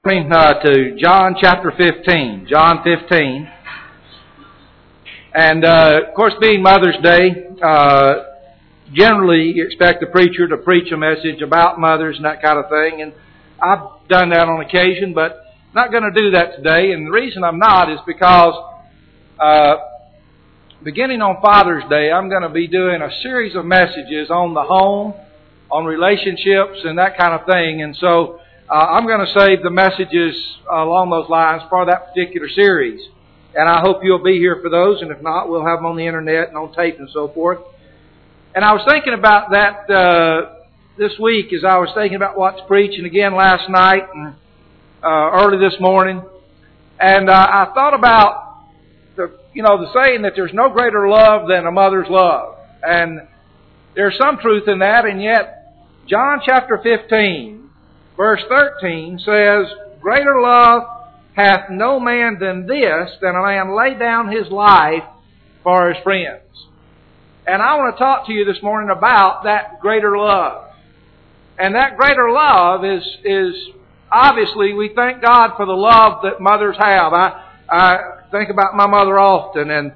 To John chapter 15. John 15. And, of course, being Mother's Day, generally you expect the preacher to preach a message about mothers and that kind of thing. And I've done that on occasion, but not going to do that today. And the reason I'm not is because beginning on Father's Day, I'm going to be doing a series of messages on the home, on relationships and that kind of thing. And so I'm going to save the messages along those lines for that particular series. And I hope you'll be here for those. And if not, we'll have them on the internet and on tape and so forth. And I was thinking about that this week as I was thinking about what's preached, and again last night and early this morning. And I thought about the saying that there's no greater love than a mother's love. And there's some truth in that, and yet John chapter 15, verse 13 says, "Greater love hath no man than this, than a man lay down his life for his friends." And I want to talk to you this morning about that greater love. And that greater love is obviously, we thank God for the love that mothers have. I think about my mother often, and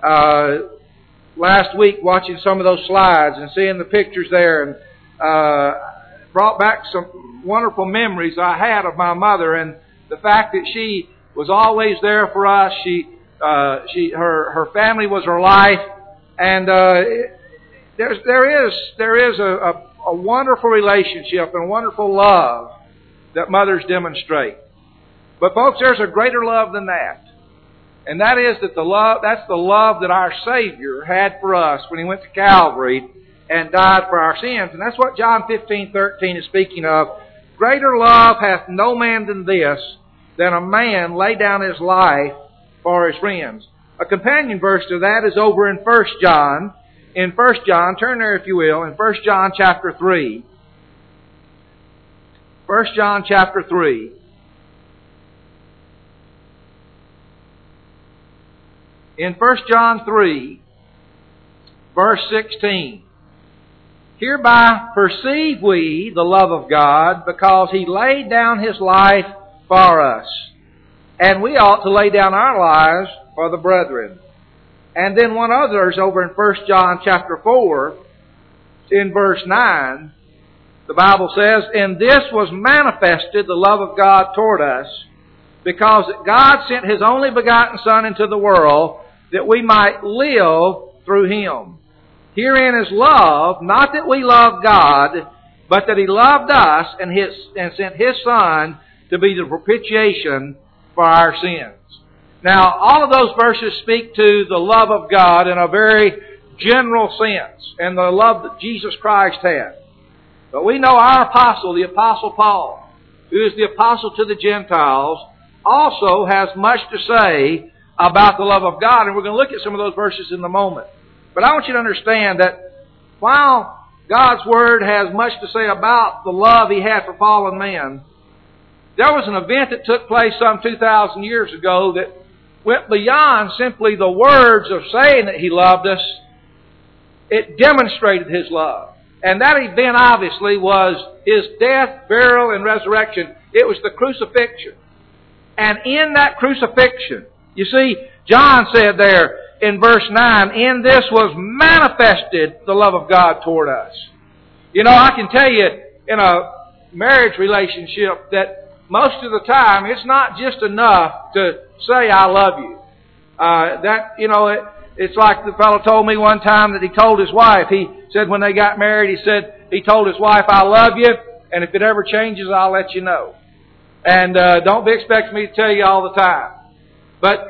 last week watching some of those slides and seeing the pictures there, and brought back some wonderful memories I had of my mother, and the fact that she was always there for us. Her family was her life, and there is a wonderful relationship and a wonderful love that mothers demonstrate. But folks, there's a greater love than that. And that is that's the love that our Savior had for us when He went to Calvary and died for our sins. And that's what John 15:13 is speaking of. "Greater love hath no man than this, than a man lay down his life for his friends." A companion verse to that is over in 1 John. In 1 John, turn there if you will, in 1 John chapter 3. 1 John chapter 3. In 1 John 3, verse 16. "Hereby perceive we the love of God, because He laid down His life for us. And we ought to lay down our lives for the brethren." And then one other is over in 1 John chapter 4, in verse 9, the Bible says, "In this was manifested the love of God toward us, because that God sent His only begotten Son into the world, that we might live through Him. Herein is love, not that we love God, but that He loved us and sent His Son to be the propitiation for our sins." Now, all of those verses speak to the love of God in a very general sense, and the love that Jesus Christ had. But we know our apostle, the Apostle Paul, who is the apostle to the Gentiles, also has much to say about the love of God, and we're going to look at some of those verses in a moment. But I want you to understand that while God's Word has much to say about the love He had for fallen men, there was an event that took place some 2,000 years ago that went beyond simply the words of saying that He loved us. It demonstrated His love. And that event obviously was His death, burial, and resurrection. It was the crucifixion. And in that crucifixion, you see, John said there in verse 9, "In this was manifested the love of God toward us." I can tell you in a marriage relationship that most of the time it's not just enough to say, "I love you." It's like the fellow told me one time that he told his wife, he said when they got married, he told his wife, "I love you, and if it ever changes, I'll let you know. And don't be expecting me to tell you all the time." But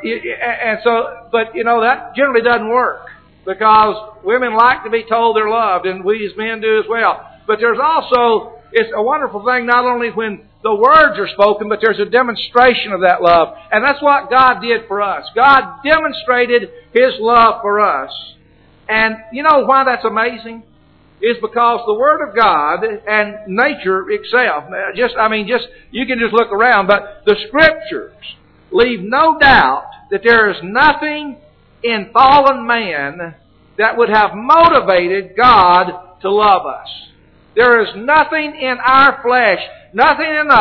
that generally doesn't work, because women like to be told they're loved, and we as men do as well. But there's also, it's a wonderful thing not only when the words are spoken, but there's a demonstration of that love. And that's what God did for us. God demonstrated His love for us. And you know why that's amazing? Is because the Word of God and nature itself, you can just look around, but the Scriptures leave no doubt that there is nothing in fallen man that would have motivated God to love us. There is nothing in our flesh, nothing in us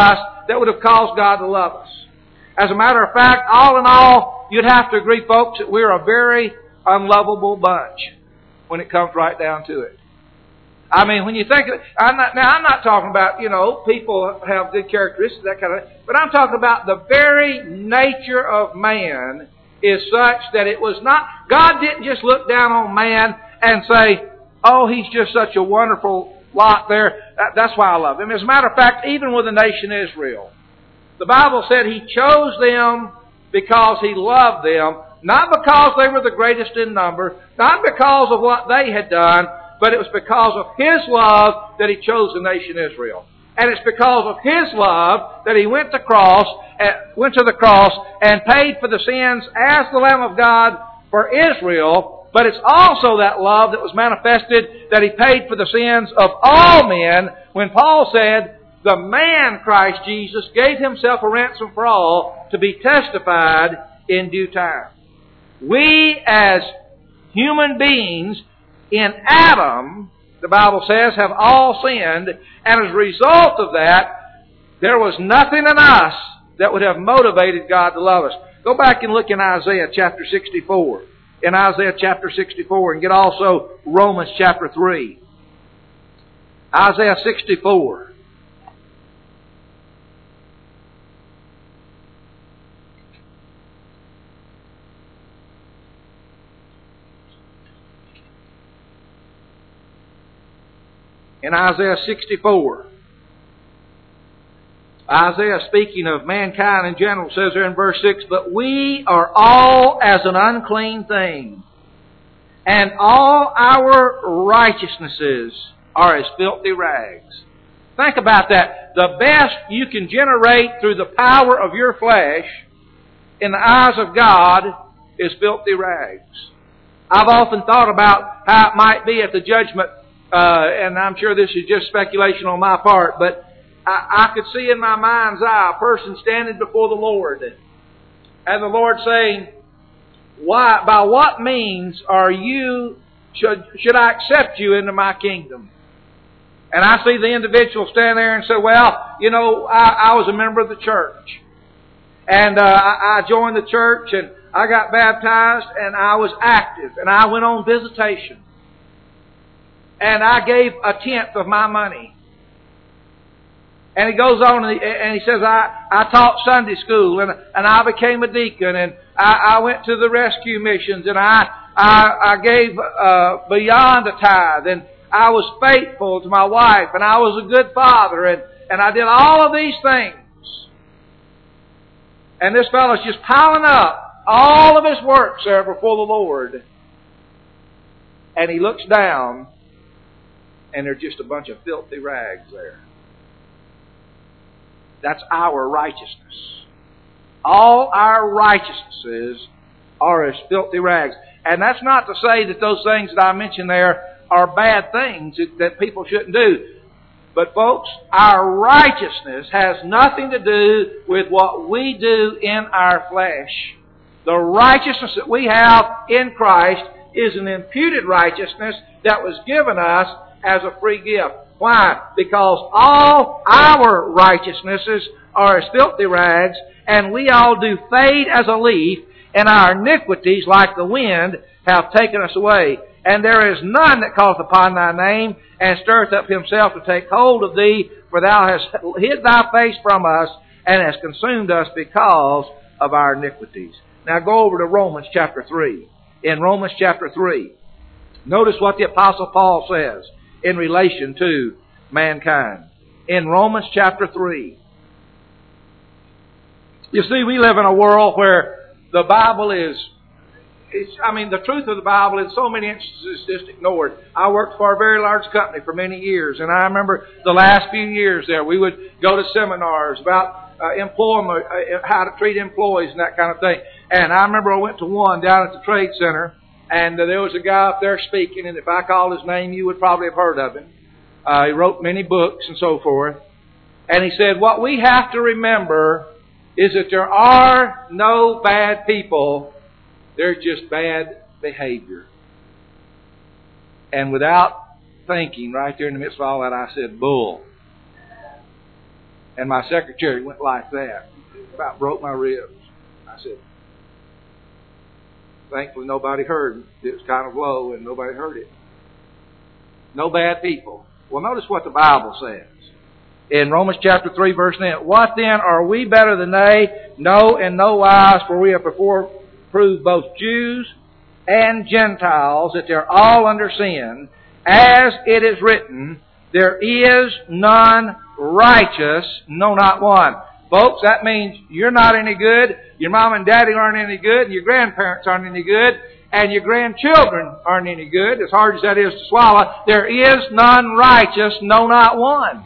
that would have caused God to love us. As a matter of fact, all in all, you'd have to agree, folks, that we're a very unlovable bunch when it comes right down to it. I mean, when you think of it, I'm not talking about, people have good characteristics, that kind of thing, but I'm talking about the very nature of man is such that it was not, God didn't just look down on man and say, oh, he's just such a wonderful lot there. That's why I love him. As a matter of fact, even with the nation Israel, the Bible said He chose them because He loved them, not because they were the greatest in number, not because of what they had done, but it was because of His love that He chose the nation Israel. And it's because of His love that He went to the cross and paid for the sins as the Lamb of God for Israel. But it's also that love that was manifested that He paid for the sins of all men when Paul said, the man Christ Jesus gave Himself a ransom for all to be testified in due time. We as human beings in Adam, the Bible says, have all sinned, and as a result of that, there was nothing in us that would have motivated God to love us. Go back and look in Isaiah chapter 64. In Isaiah chapter 64, and get also Romans chapter 3. Isaiah 64. In Isaiah 64, Isaiah, speaking of mankind in general, says there in verse 6, but we are all as an unclean thing, and all our righteousnesses are as filthy rags. Think about that. The best you can generate through the power of your flesh in the eyes of God is filthy rags. I've often thought about how it might be at the judgment, and I'm sure this is just speculation on my part, but I could see in my mind's eye a person standing before the Lord, and the Lord saying, "Why? By what means are you? Should I accept you into my kingdom?" And I see the individual stand there and say, "Well, I was a member of the church, and I joined the church, and I got baptized, and I was active, and I went on visitation, and I gave 1/10 of my money." And he goes on and he says, I taught Sunday school, and I became a deacon, and I went to the rescue missions, and I gave beyond a tithe, and I was faithful to my wife, and I was a good father, and I did all of these things. And this fellow's just piling up all of his works there before the Lord. And he looks down, and there's just a bunch of filthy rags there. That's our righteousness. All our righteousnesses are as filthy rags. And that's not to say that those things that I mentioned there are bad things that people shouldn't do. But folks, our righteousness has nothing to do with what we do in our flesh. The righteousness that we have in Christ is an imputed righteousness that was given us as a free gift. Why? Because all our righteousnesses are as filthy rags, and we all do fade as a leaf, and our iniquities, like the wind, have taken us away. And there is none that calleth upon thy name, and stirreth up himself to take hold of thee, for thou hast hid thy face from us, and hast consumed us because of our iniquities. Now go over to Romans chapter 3. In Romans chapter 3, notice what the Apostle Paul says in relation to mankind. In Romans chapter 3. You see, we live in a world where the Bible the truth of the Bible in so many instances is just ignored. I worked for a very large company for many years, and I remember the last few years there, we would go to seminars about employment, how to treat employees and that kind of thing. And I remember I went to one down at the Trade Center, and there was a guy up there speaking, and if I called his name, you would probably have heard of him. He wrote many books and so forth. And he said, what we have to remember is that there are no bad people. There's just bad behavior. And without thinking, right there in the midst of all that, I said, bull. And my secretary went like that. About broke my ribs. I said, thankfully nobody heard it. It was kind of low and nobody heard it. No bad people. Well, notice what the Bible says. In Romans chapter 3, verse 9. What then? Are we better than they? No, in no wise, for we have before proved both Jews and Gentiles that they're all under sin. As it is written, there is none righteous, no, not one. Folks, that means you're not any good, your mom and daddy aren't any good, and your grandparents aren't any good, and your grandchildren aren't any good, as hard as that is to swallow. There is none righteous, no, not one.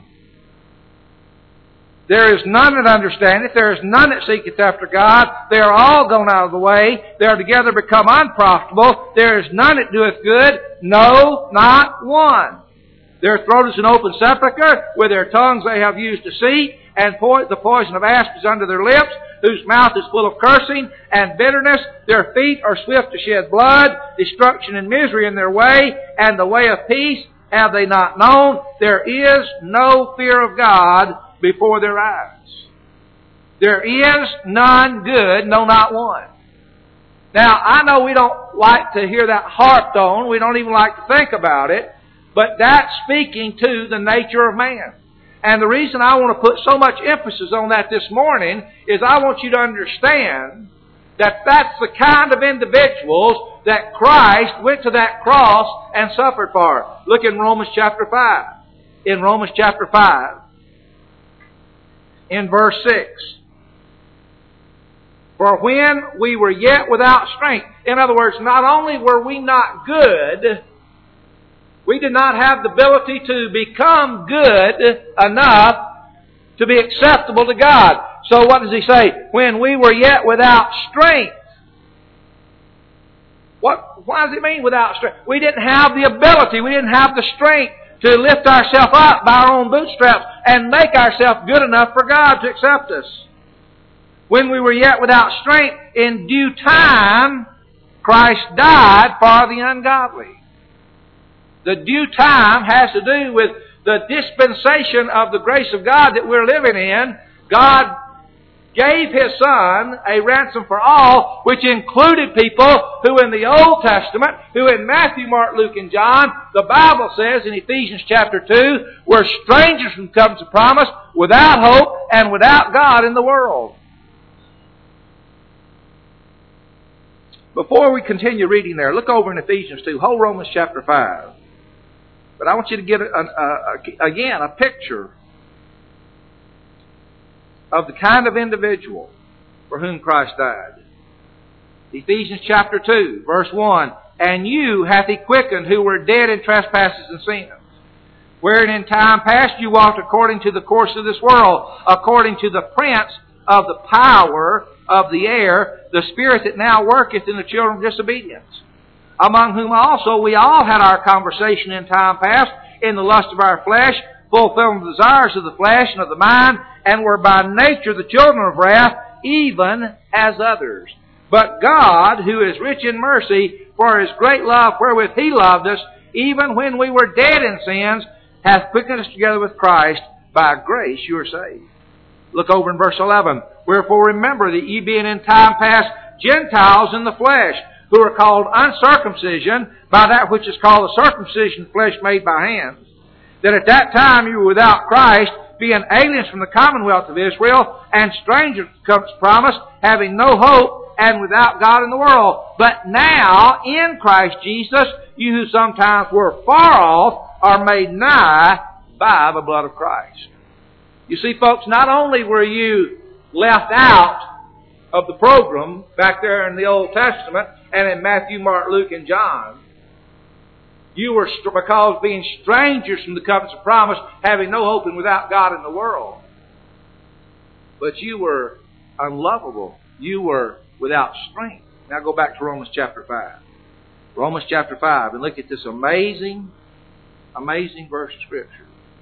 There is none that understandeth. There is none that seeketh after God. They are all gone out of the way. They are together become unprofitable. There is none that doeth good. No, not one. Their throat is an open sepulchre. With their tongues they have used deceit. And the poison of asp is under their lips, whose mouth is full of cursing and bitterness. Their feet are swift to shed blood. Destruction and misery in their way. And the way of peace have they not known. There is no fear of God before their eyes. There is none good, no, not one. Now, I know we don't like to hear that harped on. We don't even like to think about it. But that's speaking to the nature of man. And the reason I want to put so much emphasis on that this morning is I want you to understand that that's the kind of individuals that Christ went to that cross and suffered for. Look in Romans chapter 5. In Romans chapter 5. In verse 6. For when we were yet without strength. In other words, not only were we not good, we did not have the ability to become good enough to be acceptable to God. So what does he say? When we were yet without strength. Why does it mean without strength? We didn't have the ability, we didn't have the strength to lift ourselves up by our own bootstraps and make ourselves good enough for God to accept us. When we were yet without strength, in due time, Christ died for the ungodly. The due time has to do with the dispensation of the grace of God that we're living in. God gave His Son a ransom for all, which included people who in the Old Testament, who in Matthew, Mark, Luke, and John, the Bible says in Ephesians chapter 2, were strangers from the covenants of promise, without hope and without God in the world. Before we continue reading there, look over in Ephesians 2, whole Romans chapter 5. But I want you to get, again, a picture of the kind of individual for whom Christ died. Ephesians chapter 2, verse 1. And you hath He quickened who were dead in trespasses and sins, wherein in time past you walked according to the course of this world, according to the prince of the power of the air, the spirit that now worketh in the children of disobedience, among whom also we all had our conversation in time past, in the lust of our flesh, fulfilling the desires of the flesh and of the mind, and were by nature the children of wrath, even as others. But God, who is rich in mercy, for His great love wherewith He loved us, even when we were dead in sins, hath quickened us together with Christ. By grace you are saved. Look over in verse 11. Wherefore remember that ye being in time past Gentiles in the flesh, who are called uncircumcision by that which is called the circumcision of flesh made by hands, that at that time you were without Christ, being aliens from the commonwealth of Israel, and strangers to the promise, having no hope, and without God in the world. But now, in Christ Jesus, you who sometimes were far off, are made nigh by the blood of Christ. You see, folks, not only were you left out of the program back there in the Old Testament, and in Matthew, Mark, Luke, and John, you were, because being strangers from the covenants of promise, having no hope and without God in the world. But you were unlovable. You were without strength. Now go back to Romans chapter 5. Romans chapter 5, and look at this amazing, amazing verse of Scripture.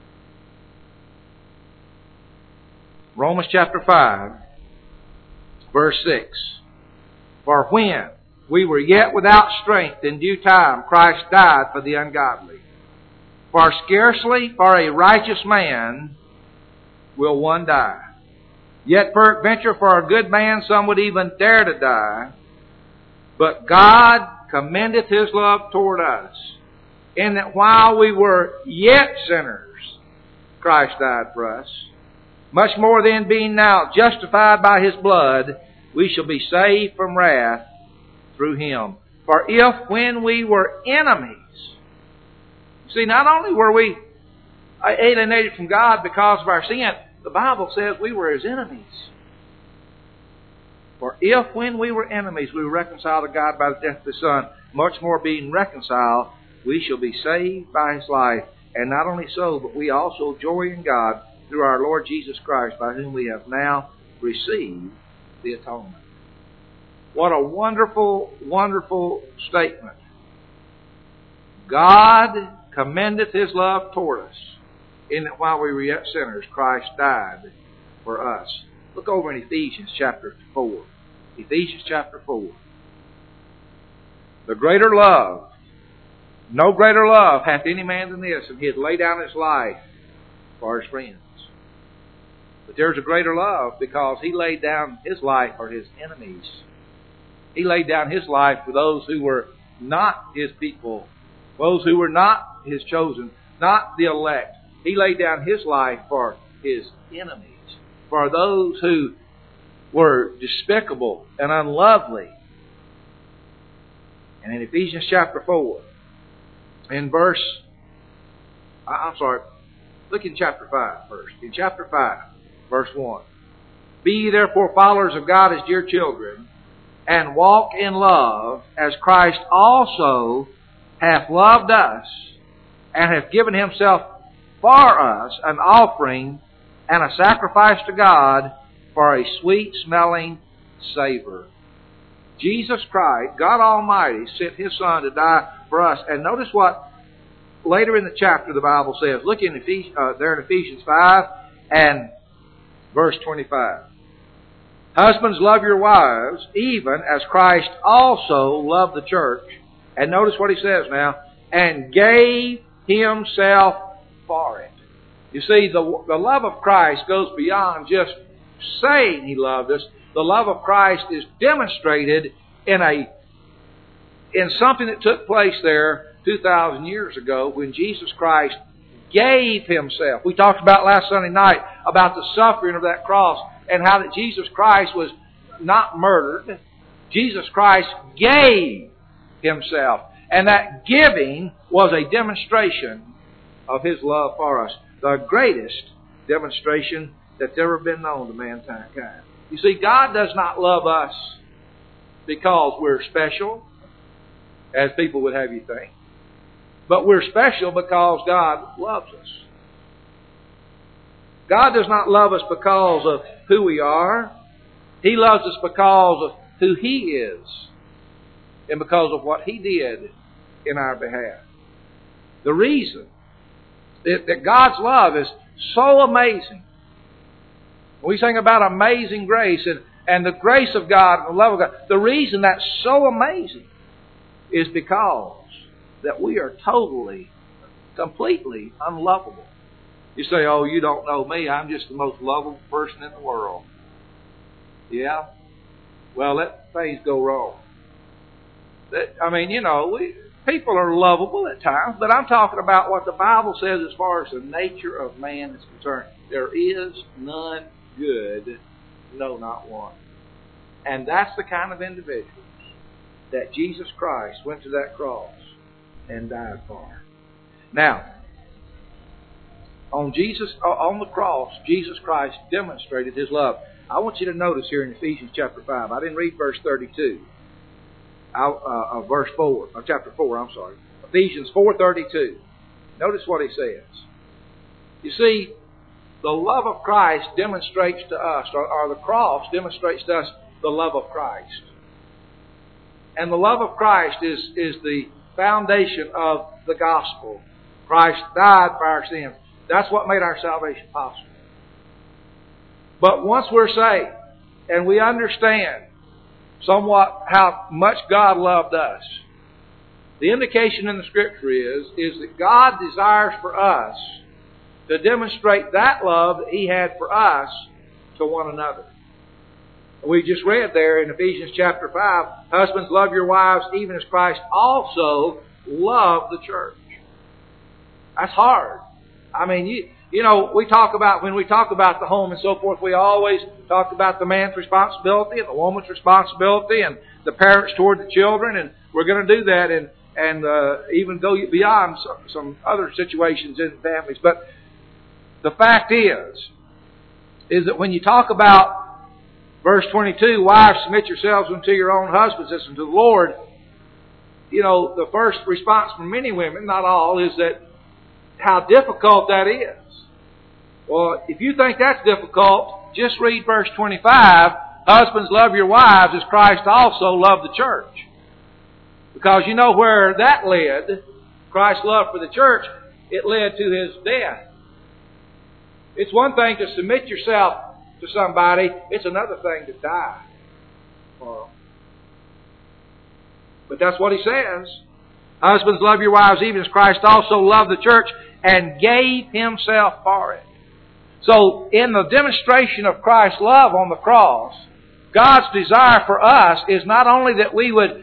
Romans chapter 5, verse 6. For when we were yet without strength, in due time Christ died for the ungodly. For scarcely for a righteous man will one die. Yet peradventure for a good man some would even dare to die. But God commendeth His love toward us, in that while we were yet sinners, Christ died for us. Much more then, being now justified by His blood, we shall be saved from wrath through Him. For if when we were enemies, see, not only were we alienated from God because of our sin, the Bible says we were His enemies. For if when we were enemies we were reconciled to God by the death of His Son, much more being reconciled, we shall be saved by His life. And not only so, but we also joy in God through our Lord Jesus Christ, by whom we have now received the atonement. What a wonderful, wonderful statement. God commendeth His love toward us, in that while we were yet sinners, Christ died for us. Look over in Ephesians chapter 4. Ephesians chapter 4. The greater love, no greater love hath any man than this, and He hath laid down His life for His friends. But there's a greater love because He laid down His life for His enemies. He laid down His life for those who were not His people, those who were not His chosen, not the elect. He laid down His life for His enemies, for those who were despicable and unlovely. And in Ephesians chapter 4, in look in chapter 5 first. In chapter 5, verse 1. Be ye therefore followers of God as dear children, and walk in love, as Christ also hath loved us, and hath given Himself for us an offering and a sacrifice to God for a sweet-smelling savor. Jesus Christ, God Almighty, sent His Son to die for us. And notice what later in the chapter the Bible says. Look in Ephesians 5 and verse 25. Husbands, love your wives, even as Christ also loved the church. And notice what He says now. And gave Himself for it. You see, the love of Christ goes beyond just saying He loved us. The love of Christ is demonstrated in something that took place there 2,000 years ago when Jesus Christ gave Himself. We talked about last Sunday night about the suffering of that cross and how that Jesus Christ was not murdered. Jesus Christ gave Himself. And that giving was a demonstration of His love for us. The greatest demonstration that's ever been known to mankind. You see, God does not love us because we're special, as people would have you think. But we're special because God loves us. God does not love us because of who we are. He loves us because of who He is and because of what He did in our behalf. The reason that God's love is so amazing. We sing about amazing grace and the grace of God and the love of God. The reason that's so amazing is because that we are totally, completely unlovable. You say, oh, you don't know me. I'm just the most lovable person in the world. Yeah? Well, let things go wrong. People are lovable at times, but I'm talking about what the Bible says as far as the nature of man is concerned. There is none good, no, not one. And that's the kind of individuals that Jesus Christ went to that cross and died for. Now, on the cross, Jesus Christ demonstrated His love. I want you to notice here in Ephesians chapter 5. I didn't read verse 32. Chapter 4, I'm sorry. Ephesians 4:32. Notice what he says. You see, the love of Christ demonstrates to us, or the cross demonstrates to us the love of Christ. And the love of Christ is the foundation of the gospel. Christ died for our sins. That's what made our salvation possible. But once we're saved and we understand somewhat how much God loved us, the indication in the Scripture is that God desires for us to demonstrate that love that He had for us to one another. We just read there in Ephesians chapter 5, husbands, love your wives even as Christ also loved the church. That's hard. I mean, you know, when we talk about the home and so forth, we always talk about the man's responsibility and the woman's responsibility and the parents toward the children, and we're going to do that and even go beyond some other situations in families. But the fact is that when you talk about verse 22, wives, submit yourselves unto your own husbands as unto the Lord, you know, the first response from many women, not all, is that how difficult that is. Well, if you think that's difficult, just read verse 25. Husbands, love your wives as Christ also loved the church. Because you know where that led, Christ's love for the church, it led to His death. It's one thing to submit yourself to somebody, it's another thing to die for them. But that's what He says. Husbands, love your wives even as Christ also loved the church and gave Himself for it. So, in the demonstration of Christ's love on the cross, God's desire for us is not only that we would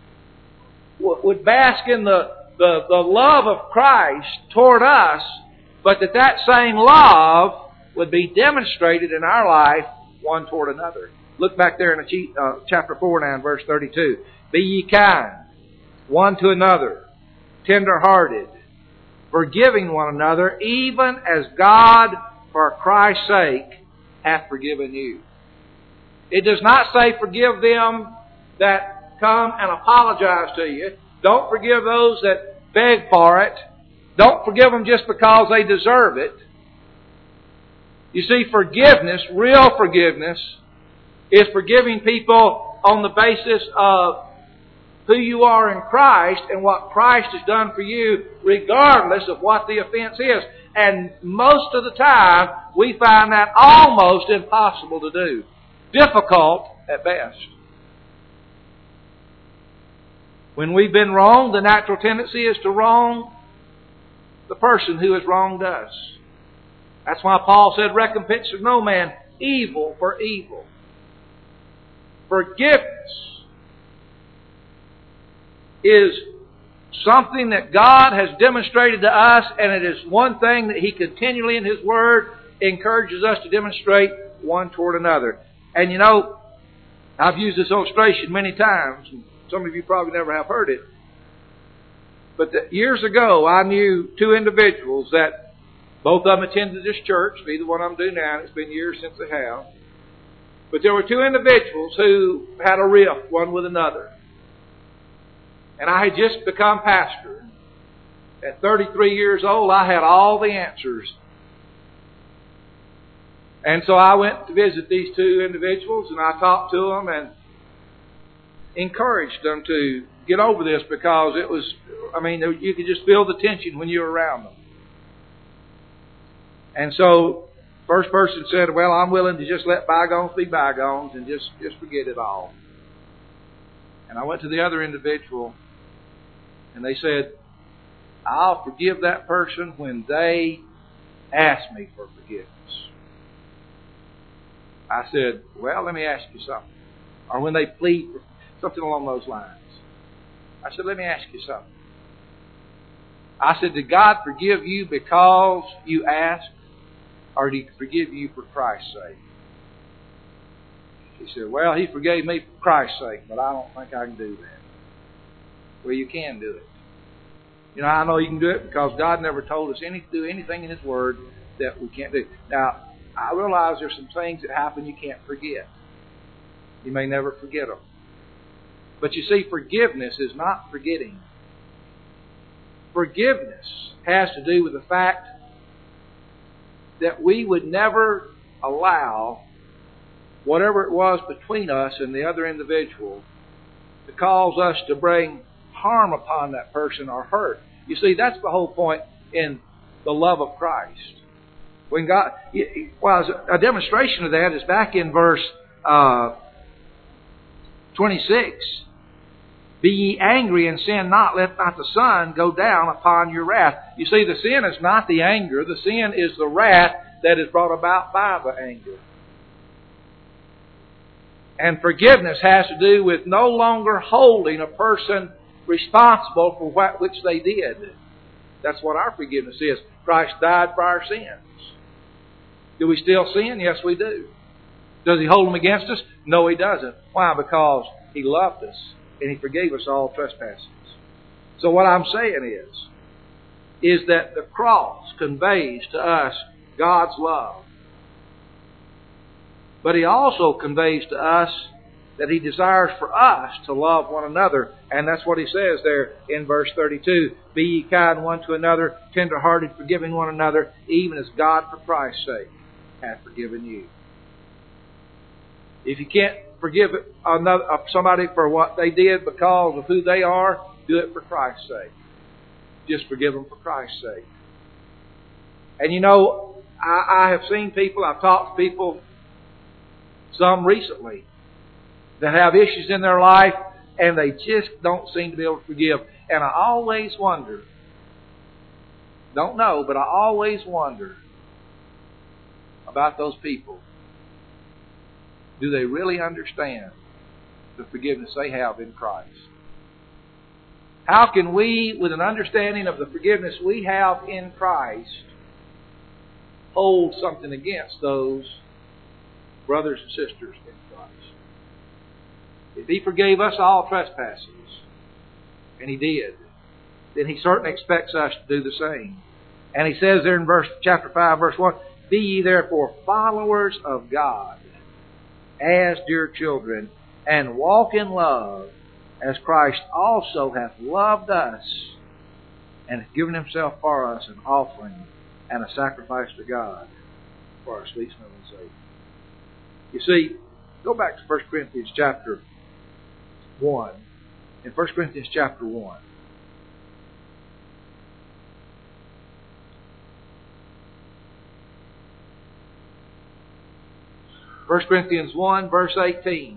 bask in the love of Christ toward us, but that same love would be demonstrated in our life one toward another. Look back there in chapter 4 now in verse 32. Be ye kind, one to another, tender-hearted, forgiving one another, even as God, for Christ's sake, hath forgiven you. It does not say forgive them that come and apologize to you. Don't forgive those that beg for it. Don't forgive them just because they deserve it. You see, forgiveness, real forgiveness, is forgiving people on the basis of who you are in Christ and what Christ has done for you, regardless of what the offense is. And most of the time, we find that almost impossible to do. Difficult at best. When we've been wronged, the natural tendency is to wrong the person who has wronged us. That's why Paul said, recompense of no man evil for evil. Forgiveness is something that God has demonstrated to us, and it is one thing that He continually in His Word encourages us to demonstrate one toward another. And you know, I've used this illustration many times, and some of you probably never have heard it. But years ago, I knew two individuals that both of them attended this church. Neither one of them do now. It's been years since they have. But there were two individuals who had a rift one with another. And I had just become pastor. At 33 years old, I had all the answers. And so I went to visit these two individuals, and I talked to them and encouraged them to get over this, because it was, I mean, you could just feel the tension when you were around them. And so, first person said, well, I'm willing to just let bygones be bygones and just forget it all. And I went to the other individual, and they said, I'll forgive that person when they ask me for forgiveness. I said, well, let me ask you something. Or when they plead for something along those lines. I said, let me ask you something. I said, did God forgive you because you asked? Or did He forgive you for Christ's sake? He said, well, He forgave me for Christ's sake, but I don't think I can do that. Well, you can do it. You know, I know you can do it because God never told us to do anything in His Word that we can't do. Now, I realize there's some things that happen you can't forget. You may never forget them. But you see, forgiveness is not forgetting. Forgiveness has to do with the fact that we would never allow whatever it was between us and the other individual to cause us to bring harm upon that person or hurt. You see, that's the whole point in the love of Christ. When God, well, a demonstration of that is back in verse 26. Be ye angry and sin not. Let not the sun go down upon your wrath. You see, the sin is not the anger. The sin is the wrath that is brought about by the anger. And forgiveness has to do with no longer holding a person responsible for what which they did. That's what our forgiveness is. Christ died for our sins. Do we still sin? Yes, we do. Does He hold them against us? No, He doesn't. Why? Because He loved us and He forgave us all trespasses. So what I'm saying is that the cross conveys to us God's love. But He also conveys to us that He desires for us to love one another. And that's what He says there in verse 32. Be ye kind one to another, tender-hearted, forgiving one another, even as God for Christ's sake hath forgiven you. If you can't forgive somebody for what they did because of who they are, do it for Christ's sake. Just forgive them for Christ's sake. And you know, I have seen people, I've talked to people, some recently, that have issues in their life and they just don't seem to be able to forgive. And I always wonder, don't know, but I always wonder about those people. Do they really understand the forgiveness they have in Christ? How can we, with an understanding of the forgiveness we have in Christ, hold something against those brothers and sisters in Christ? If He forgave us all trespasses, and He did, then He certainly expects us to do the same. And He says there in chapter 5, verse 1, Be ye therefore followers of God, as dear children, and walk in love, as Christ also hath loved us, and hath given Himself for us an offering and a sacrifice to God for our sweet-smelling Savior. You see, go back to 1 Corinthians chapter 1. In 1 Corinthians chapter 1. First Corinthians 1, verse 18.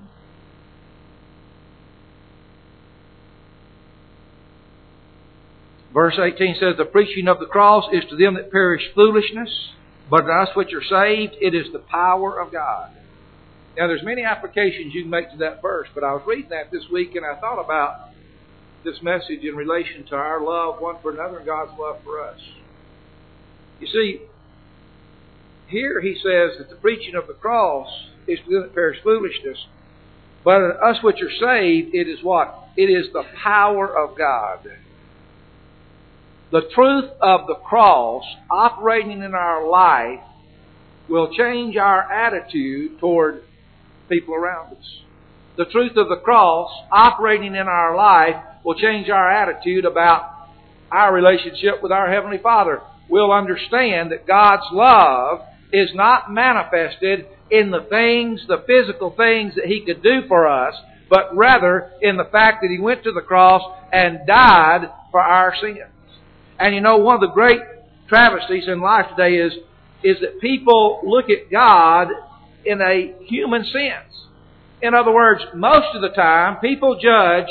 Verse 18 says, The preaching of the cross is to them that perish foolishness, but to us which are saved, it is the power of God. Now, there's many applications you can make to that verse, but I was reading that this week and I thought about this message in relation to our love one for another and God's love for us. You see, here he says that the preaching of the cross is to them that perish foolishness, but to us which are saved, it is what? It is the power of God. The truth of the cross operating in our life will change our attitude toward people around us. The truth of the cross operating in our life will change our attitude about our relationship with our Heavenly Father. We'll understand that God's love is not manifested in the things, the physical things that He could do for us, but rather in the fact that He went to the cross and died for our sins. And you know, one of the great travesties in life today is that people look at God in a human sense. In other words, most of the time, people judge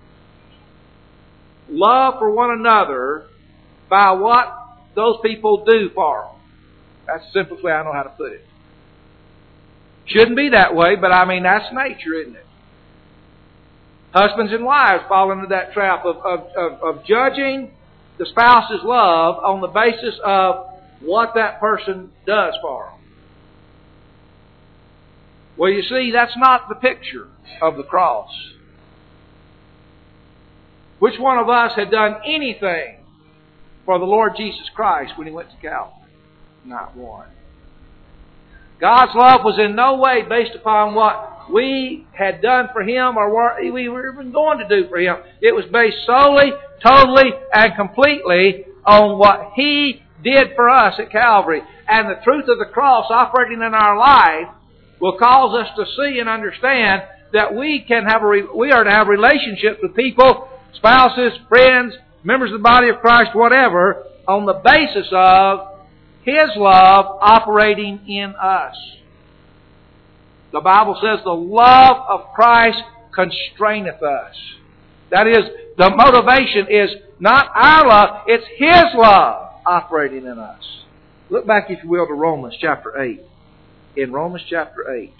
love for one another by what those people do for them. That's the simplest way I know how to put it. Shouldn't be that way, but I mean, that's nature, isn't it? Husbands and wives fall into that trap of judging the spouse's love on the basis of what that person does for them. Well, you see, that's not the picture of the cross. Which one of us had done anything for the Lord Jesus Christ when He went to Calvary? Not one. God's love was in no way based upon what we had done for Him or what we were even going to do for Him. It was based solely, totally, and completely on what He did for us at Calvary. And the truth of the cross operating in our life will cause us to see and understand that we are to have relationships with people, spouses, friends, members of the body of Christ, whatever, on the basis of His love operating in us. The Bible says the love of Christ constraineth us. That is, the motivation is not our love, it's His love operating in us. Look back, if you will, to Romans chapter 8. In Romans chapter 8.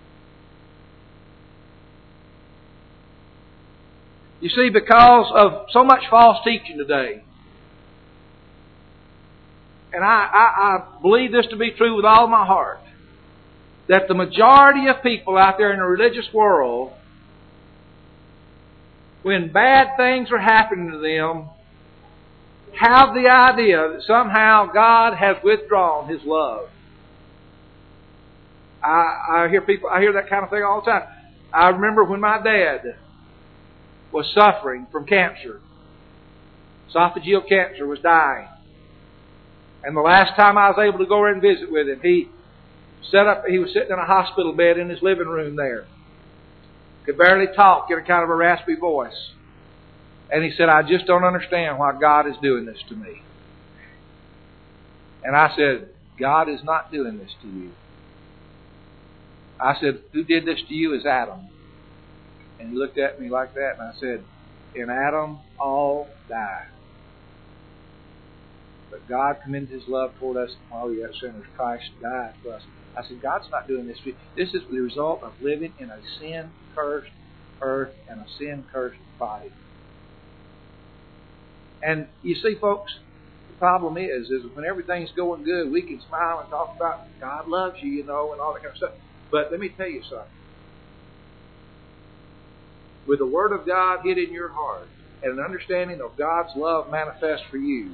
You see, because of so much false teaching today, and I believe this to be true with all my heart, that the majority of people out there in the religious world, when bad things are happening to them, have the idea that somehow God has withdrawn His love. I hear that kind of thing all the time. I remember when my dad was suffering from cancer. Esophageal cancer, was dying. And the last time I was able to go over and visit with him, he was sitting in a hospital bed in his living room there. Could barely talk, get a kind of a raspy voice. And he said, "I just don't understand why God is doing this to me." And I said, "God is not doing this to you." I said, "Who did this to you is Adam." And he looked at me like that, and I said, "In Adam all die. But God commended His love toward us while we were sinners. Christ died for us." I said, "God's not doing this to you. This is the result of living in a sin-cursed earth and a sin-cursed body." And you see, folks, the problem is when everything's going good, we can smile and talk about God loves you, and all that kind of stuff. But let me tell you something. With the Word of God hid in your heart and an understanding of God's love manifest for you,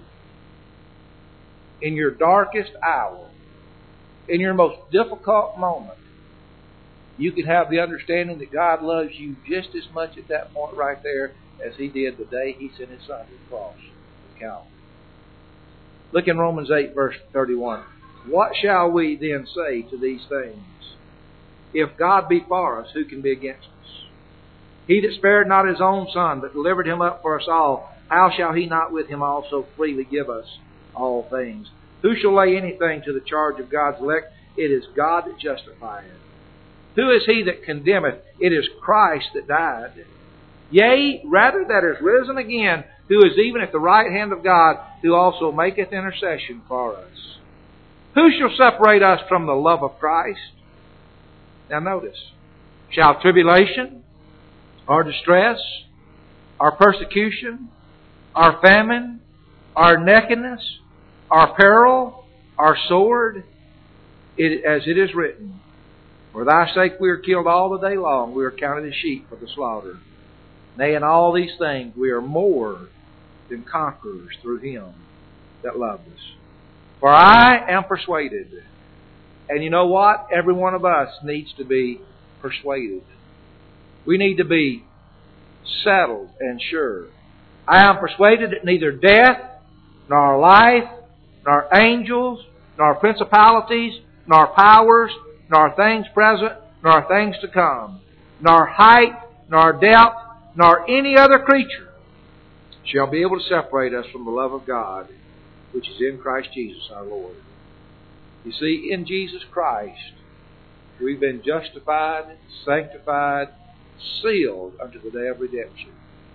in your darkest hour, in your most difficult moment, you can have the understanding that God loves you just as much at that point right there as He did the day He sent His Son to the cross at Calvary. Look in Romans 8, verse 31. "What shall we then say to these things? If God be for us, who can be against us? He that spared not His own Son, but delivered Him up for us all, how shall He not with Him also freely give us all things? Who shall lay anything to the charge of God's elect? It is God that justifieth. Who is he that condemneth? It is Christ that died. Yea, rather that is risen again, who is even at the right hand of God, who also maketh intercession for us. Who shall separate us from the love of Christ?" Now notice. "Shall tribulation, or distress, or persecution, or famine, or nakedness, or peril, or sword, as it is written, For thy sake we are killed all the day long, we are counted as sheep for the slaughter. Nay, in all these things we are more than conquerors through Him that loved us. For I am persuaded." And you know what? Every one of us needs to be persuaded. We need to be settled and sure. "I am persuaded that neither death, nor life, nor angels, nor principalities, nor powers, nor things present, nor things to come, nor height, nor depth, nor any other creature shall be able to separate us from the love of God, which is in Christ Jesus our Lord." You see, in Jesus Christ, we've been justified, sanctified, sealed unto the day of redemption.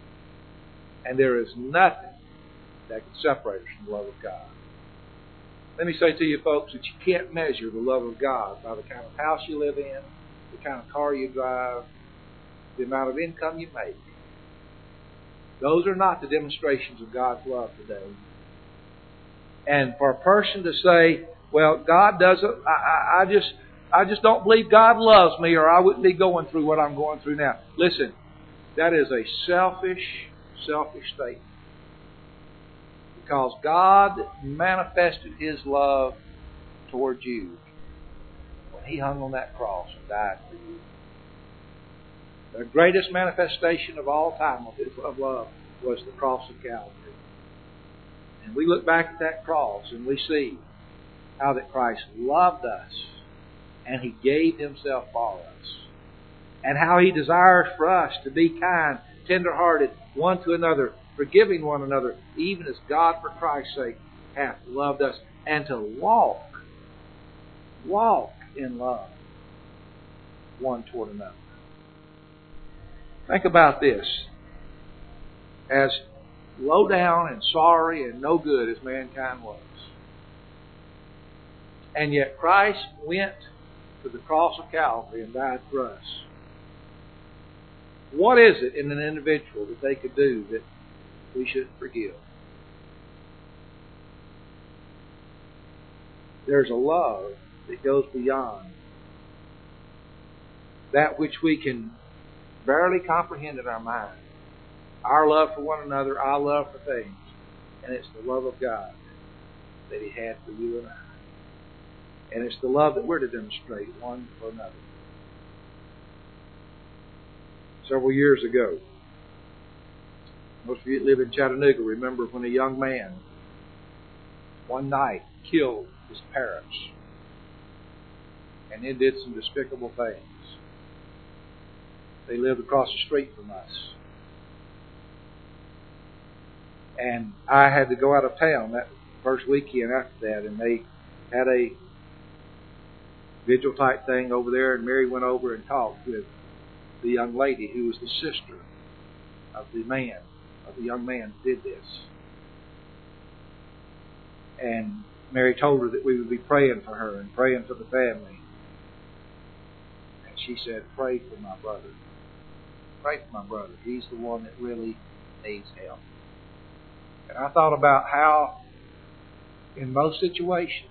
And there is nothing that can separate us from the love of God. Let me say to you folks that you can't measure the love of God by the kind of house you live in, the kind of car you drive, the amount of income you make. Those are not the demonstrations of God's love today. And for a person to say, "Well, God doesn't, I just don't believe God loves me, or I wouldn't be going through what I'm going through now." Listen, that is a selfish statement. Because God manifested His love towards you when He hung on that cross and died for you. The greatest manifestation of all time of love was the cross of Calvary. And we look back at that cross and we see how that Christ loved us and He gave Himself for us. And how He desires for us to be kind, tender-hearted, one to another, forgiving one another, even as God for Christ's sake hath loved us. And to walk in love one toward another. Think about this. as low down and sorry and no good as mankind was. And yet Christ went to the cross of Calvary and died for us. What is it in an individual that they could do that we should forgive? There's a love that goes beyond that which we can barely comprehend in our mind. Our love for one another, our love for things. And it's the love of God that He had for you and I. And it's the love that we're to demonstrate one for another. Several years ago, most of you that live in Chattanooga remember when a young man one night killed his parents and then did some despicable things. They lived across the street from us. And I had to go out of town that first weekend after that, and they had a vigil type thing over there, and Mary went over and talked with the young lady who was the sister of the young man who did this. And Mary told her that we would be praying for her and praying for the family. And she said, pray for my brother. Pray for my brother. He's the one that really needs help. And I thought about how in most situations,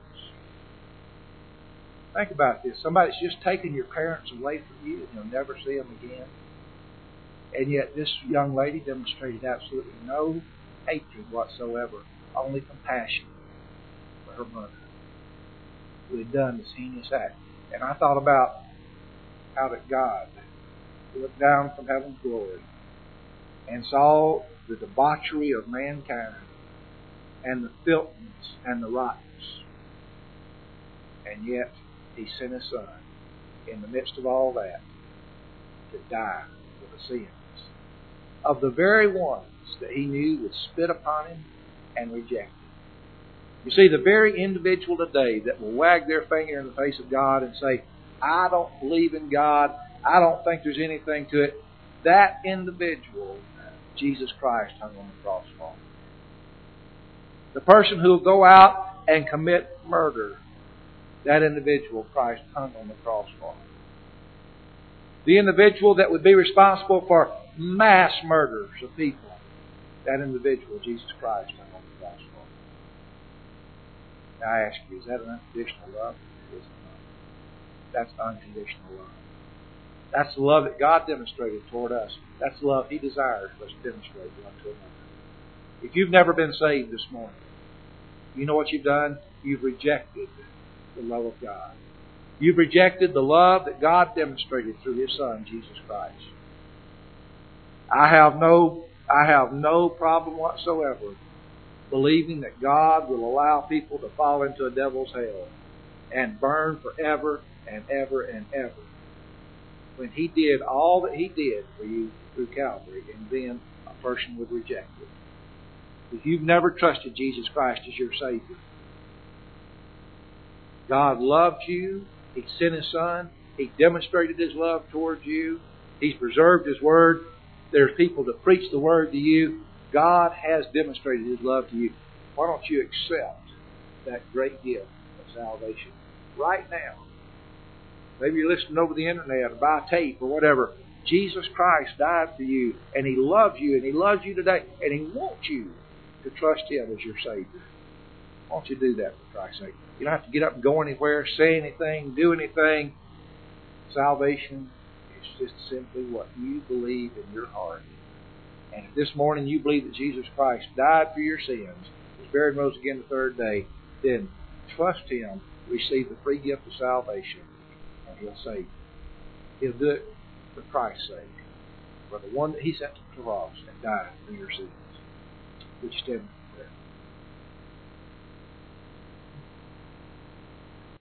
think about this, somebody's just taken your parents away from you and you'll never see them again. And yet this young lady demonstrated absolutely no hatred whatsoever, only compassion for her mother who had done this heinous act. And I thought about how that God looked down from heaven's glory and saw the debauchery of mankind and the filthiness and the rottenness. And yet He sent His Son in the midst of all that to die for the sins of the very ones that He knew would spit upon Him and reject Him. You see, the very individual today that will wag their finger in the face of God and say, I don't believe in God, I don't think there's anything to it, that individual, Jesus Christ hung on the cross for. The person who will go out and commit murder, that individual Christ hung on the cross for. The individual that would be responsible for mass murders of people, that individual Jesus Christ hung on the cross for. Now I ask you, is that an unconditional love? It is not. That's unconditional love. That's the love that God demonstrated toward us. That's the love He desires for us to demonstrate one to another. If you've never been saved this morning, you know what you've done? You've rejected the love of God. You've rejected the love that God demonstrated through His Son, Jesus Christ. I have no problem whatsoever believing that God will allow people to fall into a devil's hell and burn forever and ever and ever, when He did all that He did for you through Calvary, and then a person would reject it. If you've never trusted Jesus Christ as your Savior, God loved you. He sent His Son. He demonstrated His love towards you. He's preserved His Word. There's people that preach the Word to you. God has demonstrated His love to you. Why don't you accept that great gift of salvation right now? Maybe you're listening over the internet or by tape or whatever. Jesus Christ died for you, and He loves you, and He loves you today, and He wants you to trust Him as your Savior. Why don't you do that for Christ's sake? You don't have to get up and go anywhere, say anything, do anything. Salvation is just simply what you believe in your heart. And if this morning you believe that Jesus Christ died for your sins, was buried and rose again the third day, then trust Him, receive the free gift of salvation, and He'll save you. He'll do it for Christ's sake, for the one that He sent to the cross and died for your sins. Would you stand?